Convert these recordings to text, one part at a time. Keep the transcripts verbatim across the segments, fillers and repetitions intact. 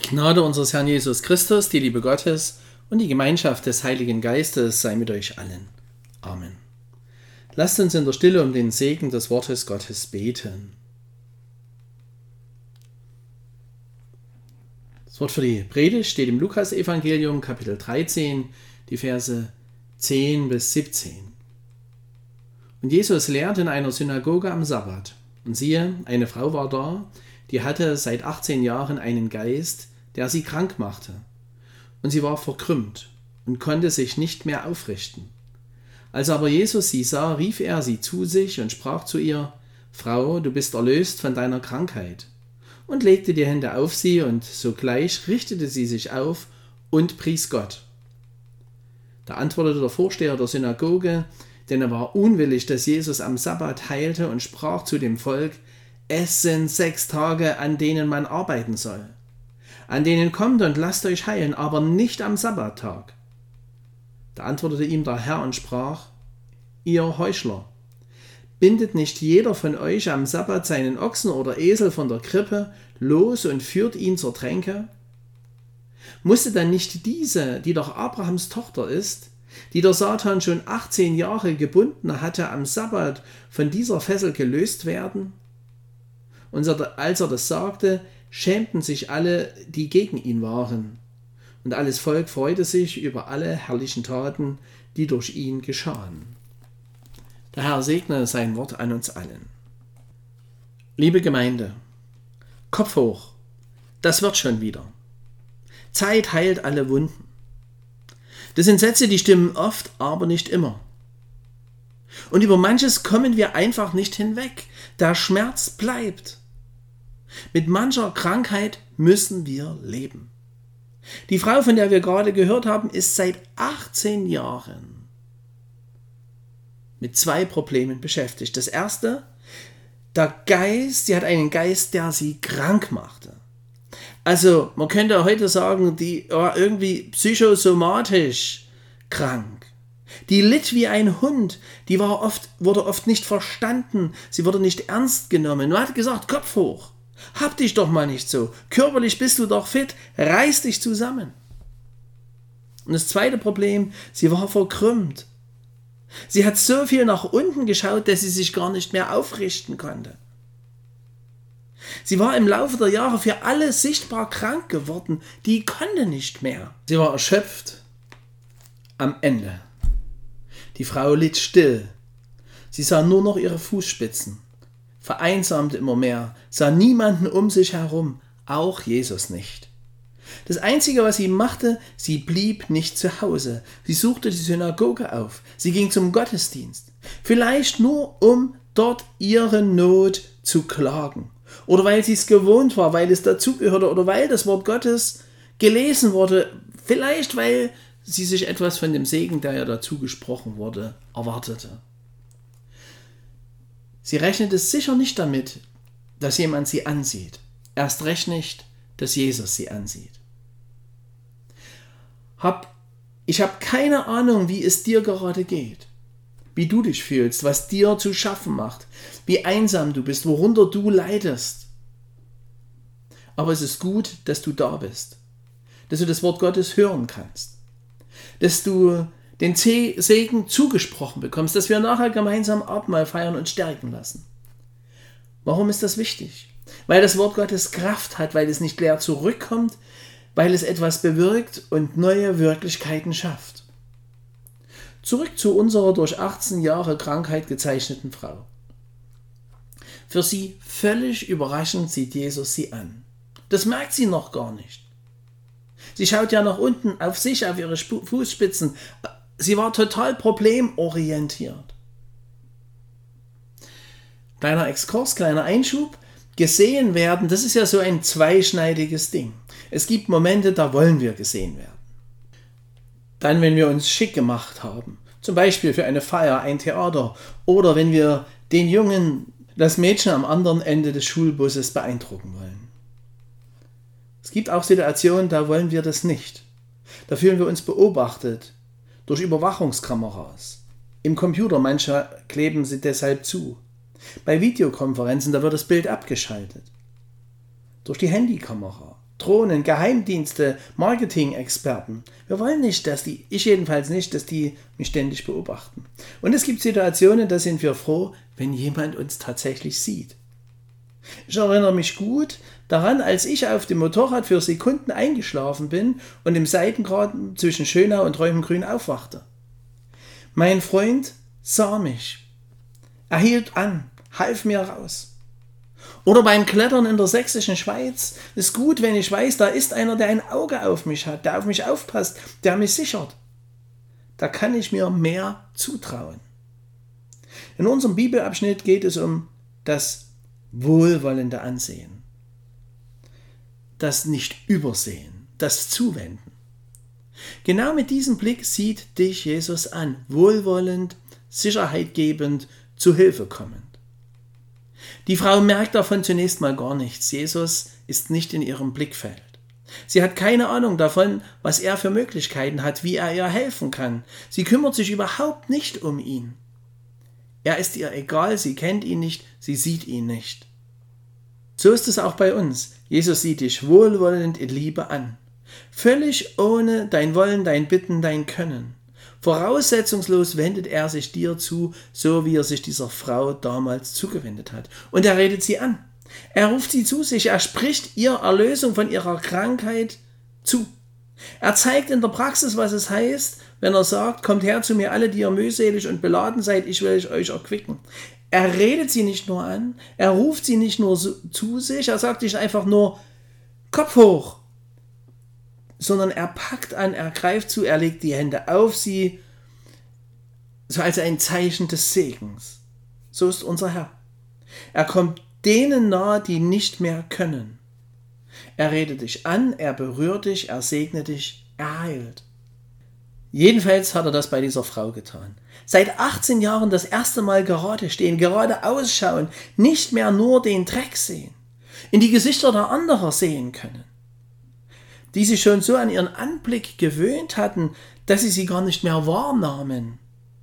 Die Gnade unseres Herrn Jesus Christus, die Liebe Gottes und die Gemeinschaft des Heiligen Geistes sei mit euch allen. Amen. Lasst uns in der Stille um den Segen des Wortes Gottes beten. Das Wort für die Predigt steht im Lukas-Evangelium, Kapitel dreizehn, die Verse zehn bis siebzehn. Und Jesus lehrte in einer Synagoge am Sabbat. Und siehe, eine Frau war da, die hatte seit achtzehn Jahren einen Geist, der sie krank machte. Und sie war verkrümmt und konnte sich nicht mehr aufrichten. Als aber Jesus sie sah, rief er sie zu sich und sprach zu ihr: Frau, du bist erlöst von deiner Krankheit. Und legte die Hände auf sie, und sogleich richtete sie sich auf und pries Gott. Da antwortete der Vorsteher der Synagoge, denn er war unwillig, dass Jesus am Sabbat heilte, und sprach zu dem Volk: Es sind sechs Tage, an denen man arbeiten soll. An denen kommt und lasst euch heilen, aber nicht am Sabbattag. Da antwortete ihm der Herr und sprach: Ihr Heuchler, bindet nicht jeder von euch am Sabbat seinen Ochsen oder Esel von der Krippe los und führt ihn zur Tränke? Musste dann nicht diese, die doch Abrahams Tochter ist, die der Satan schon achtzehn Jahre gebunden hatte, am Sabbat von dieser Fessel gelöst werden? Und als er das sagte, schämten sich alle, die gegen ihn waren. Und alles Volk freute sich über alle herrlichen Taten, die durch ihn geschahen. Der Herr segne sein Wort an uns allen. Liebe Gemeinde, Kopf hoch, das wird schon wieder. Zeit heilt alle Wunden. Das sind Sätze, die stimmen oft, aber nicht immer. Und über manches kommen wir einfach nicht hinweg. Der Schmerz bleibt. Mit mancher Krankheit müssen wir leben. Die Frau, von der wir gerade gehört haben, ist seit achtzehn Jahren mit zwei Problemen beschäftigt. Das erste, der Geist, sie hat einen Geist, der sie krank machte. Also man könnte heute sagen, die war irgendwie psychosomatisch krank. Die litt wie ein Hund, die war oft, wurde oft nicht verstanden, sie wurde nicht ernst genommen. Man hat gesagt, Kopf hoch, hab dich doch mal nicht so, körperlich bist du doch fit, reiß dich zusammen. Und das zweite Problem, sie war verkrümmt. Sie hat so viel nach unten geschaut, dass sie sich gar nicht mehr aufrichten konnte. Sie war im Laufe der Jahre für alle sichtbar krank geworden, die konnte nicht mehr. Sie war erschöpft am Ende. Die Frau litt still. Sie sah nur noch ihre Fußspitzen, vereinsamte immer mehr, sah niemanden um sich herum, auch Jesus nicht. Das Einzige, was sie machte, sie blieb nicht zu Hause. Sie suchte die Synagoge auf. Sie ging zum Gottesdienst. Vielleicht nur, um dort ihre Not zu klagen. Oder weil sie es gewohnt war, weil es dazugehörte oder weil das Wort Gottes gelesen wurde. Vielleicht, weil sie sich etwas von dem Segen, der ja dazu gesprochen wurde, erwartete. Sie rechnete sicher nicht damit, dass jemand sie ansieht. Erst recht nicht, dass Jesus sie ansieht. Hab, ich habe keine Ahnung, wie es dir gerade geht, wie du dich fühlst, was dir zu schaffen macht, wie einsam du bist, worunter du leidest. Aber es ist gut, dass du da bist, dass du das Wort Gottes hören kannst, dass du den Segen zugesprochen bekommst, dass wir nachher gemeinsam Abendmahl feiern und stärken lassen. Warum ist das wichtig? Weil das Wort Gottes Kraft hat, weil es nicht leer zurückkommt, weil es etwas bewirkt und neue Wirklichkeiten schafft. Zurück zu unserer durch achtzehn Jahre Krankheit gezeichneten Frau. Für sie völlig überraschend sieht Jesus sie an. Das merkt sie noch gar nicht. Sie schaut ja nach unten auf sich, auf ihre Fußspitzen. Sie war total problemorientiert. Kleiner Exkurs, kleiner Einschub. Gesehen werden, das ist ja so ein zweischneidiges Ding. Es gibt Momente, da wollen wir gesehen werden. Dann, wenn wir uns schick gemacht haben, zum Beispiel für eine Feier, ein Theater, oder wenn wir den Jungen, das Mädchen am anderen Ende des Schulbusses beeindrucken wollen. Es gibt auch Situationen, da wollen wir das nicht. Da fühlen wir uns beobachtet durch Überwachungskameras. Im Computer, manche kleben sie deshalb zu. Bei Videokonferenzen, da wird das Bild abgeschaltet. Durch die Handykamera, Drohnen, Geheimdienste, Marketing-Experten. Wir wollen nicht, dass die, ich jedenfalls nicht, dass die mich ständig beobachten. Und es gibt Situationen, da sind wir froh, wenn jemand uns tatsächlich sieht. Ich erinnere mich gut daran, als ich auf dem Motorrad für Sekunden eingeschlafen bin und im Seitengraben zwischen Schönau und Räumengrün aufwachte. Mein Freund sah mich. Er hielt an, half mir raus. Oder beim Klettern in der sächsischen Schweiz ist gut, wenn ich weiß, da ist einer, der ein Auge auf mich hat, der auf mich aufpasst, der mich sichert. Da kann ich mir mehr zutrauen. In unserem Bibelabschnitt geht es um das wohlwollende Ansehen, das Nicht-Übersehen, das Zuwenden. Genau mit diesem Blick sieht dich Jesus an, wohlwollend, sicherheitgebend, zu Hilfe kommend. Die Frau merkt davon zunächst mal gar nichts. Jesus ist nicht in ihrem Blickfeld. Sie hat keine Ahnung davon, was er für Möglichkeiten hat, wie er ihr helfen kann. Sie kümmert sich überhaupt nicht um ihn. Er ist ihr egal, sie kennt ihn nicht, sie sieht ihn nicht. So ist es auch bei uns. Jesus sieht dich wohlwollend in Liebe an. Völlig ohne dein Wollen, dein Bitten, dein Können. Voraussetzungslos wendet er sich dir zu, so wie er sich dieser Frau damals zugewendet hat. Und er redet sie an. Er ruft sie zu sich, er spricht ihr Erlösung von ihrer Krankheit zu. Er zeigt in der Praxis, was es heißt, wenn er sagt, kommt her zu mir alle, die ihr mühselig und beladen seid, ich will euch erquicken. Er redet sie nicht nur an, er ruft sie nicht nur so, zu sich, er sagt nicht einfach nur Kopf hoch, sondern er packt an, er greift zu, er legt die Hände auf sie, so als ein Zeichen des Segens. So ist unser Herr. Er kommt denen nahe, die nicht mehr können. Er redet dich an, er berührt dich, er segnet dich, er heilt. Jedenfalls hat er das bei dieser Frau getan. Seit achtzehn Jahren das erste Mal gerade stehen, gerade ausschauen, nicht mehr nur den Dreck sehen, in die Gesichter der anderen sehen können, die sich schon so an ihren Anblick gewöhnt hatten, dass sie sie gar nicht mehr wahrnahmen.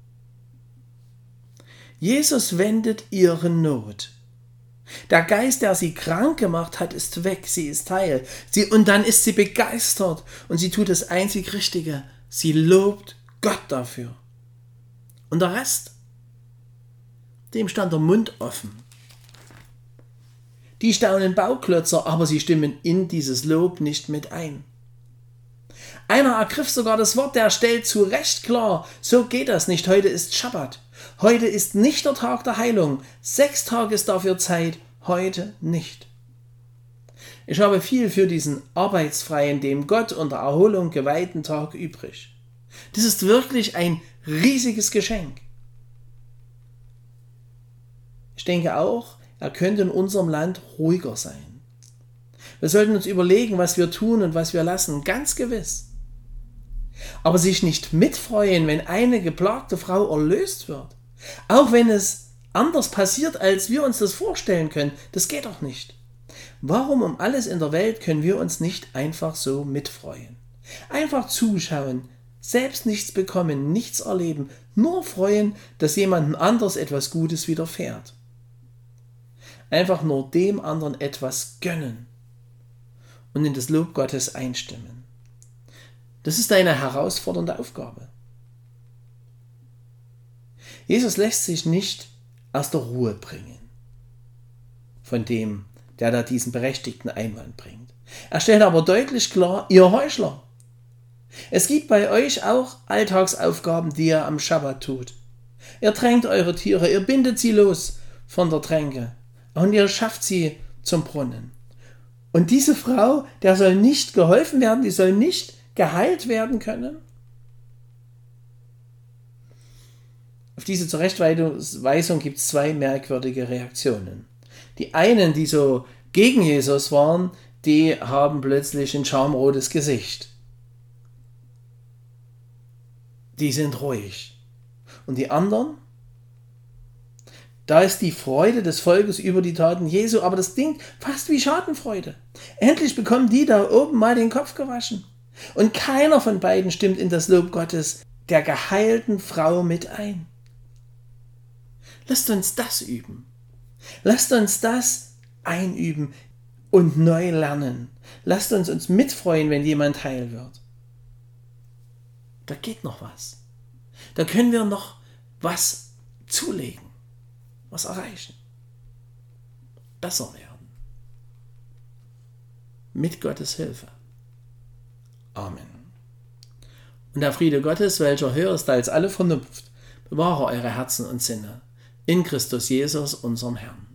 Jesus wendet ihre Not. Der Geist, der sie krank gemacht hat, ist weg, sie ist heil. Sie, und dann ist sie begeistert und sie tut das einzig Richtige. Sie lobt Gott dafür. Und der Rest? Dem stand der Mund offen. Die staunen Bauklötzer, aber sie stimmen in dieses Lob nicht mit ein. Einer ergriff sogar das Wort, der stellt zu Recht klar, so geht das nicht, heute ist Schabbat. Heute ist nicht der Tag der Heilung, sechs Tage ist dafür Zeit, heute nicht. Ich habe viel für diesen arbeitsfreien, dem Gott und der Erholung geweihten Tag übrig. Das ist wirklich ein riesiges Geschenk. Ich denke auch, er könnte in unserem Land ruhiger sein. Wir sollten uns überlegen, was wir tun und was wir lassen, ganz gewiss. Aber sich nicht mitfreuen, wenn eine geplagte Frau erlöst wird, auch wenn es anders passiert, als wir uns das vorstellen können, das geht doch nicht. Warum um alles in der Welt können wir uns nicht einfach so mitfreuen? Einfach zuschauen, selbst nichts bekommen, nichts erleben, nur freuen, dass jemandem anders etwas Gutes widerfährt. Einfach nur dem anderen etwas gönnen und in das Lob Gottes einstimmen. Das ist eine herausfordernde Aufgabe. Jesus lässt sich nicht aus der Ruhe bringen von dem, der da diesen berechtigten Einwand bringt. Er stellt aber deutlich klar, ihr Heuchler. Es gibt bei euch auch Alltagsaufgaben, die ihr am Schabbat tut. Ihr tränkt eure Tiere, ihr bindet sie los von der Tränke und ihr schafft sie zum Brunnen. Und diese Frau, der soll nicht geholfen werden, die soll nicht geheilt werden können? Auf diese Zurechtweisung gibt es zwei merkwürdige Reaktionen. Die einen, die so gegen Jesus waren, die haben plötzlich ein schamrotes Gesicht. Die sind ruhig. Und die anderen? Da ist die Freude des Volkes über die Taten Jesu, aber das klingt fast wie Schadenfreude. Endlich bekommen die da oben mal den Kopf gewaschen. Und keiner von beiden stimmt in das Lob Gottes der geheilten Frau mit ein. Lasst uns das üben. Lasst uns das einüben. und neu lernen. Lasst uns uns mitfreuen, wenn jemand heil wird. Da geht noch was. Da können wir noch was zulegen, was erreichen, besser werden. Mit Gottes Hilfe. Amen. Und der Friede Gottes, welcher höher ist als alle Vernunft, bewahre eure Herzen und Sinne in Christus Jesus, unserem Herrn.